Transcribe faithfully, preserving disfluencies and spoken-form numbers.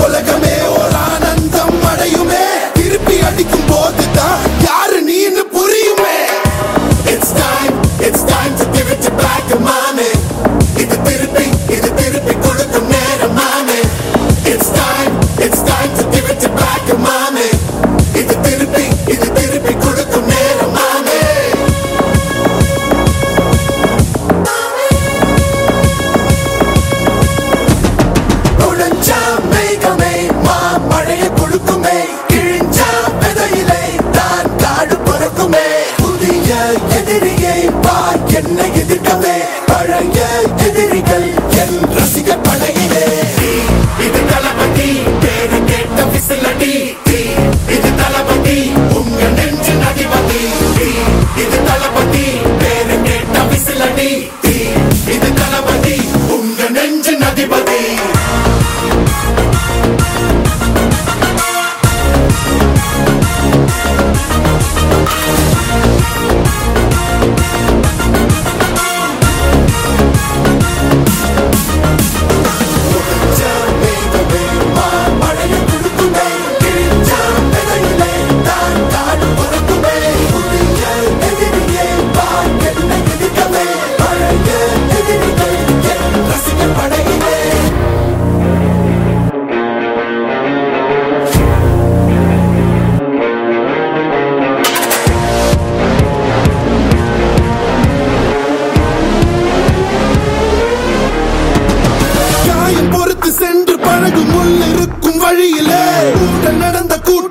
உலகமே ஒரு ஆனந்தம் அடையுமே திருப்பி அடிக்கும் போதுதான் யாரு நீன்னு புரியுமே. It's time, it's time to give it back to mommy. இது திருப்பி இது திருப்பி கொடுக்கும் நேரம் மாமே. It's time, it's time to give it back to mommy. இது திருப்பி இது திருப்பி கொடுக்கும் நேரம் மாமே. உடஞ்சா மேகமே மா மழையை கொடுக்குமே கிழிஞ்சா விதையிலே தான் காடு பிறக்குமே. புதிய எதிரியை வா என்னை எதிர்க்கவே பழைய எதிரிகள் என் ரசிகர் படையிலே. இது தளபதி பேரு கேட்ட விசிலடி இது தளபதி உங்க நெஞ்சு அதிபதி. இது தளபதி பேரு கேட்ட விசிலடி இது தளபதி உங்க நெஞ்சு அதிபதி. சென்று பழகும் முள் இருக்கும் வழியிலே கூட நடந்த கூட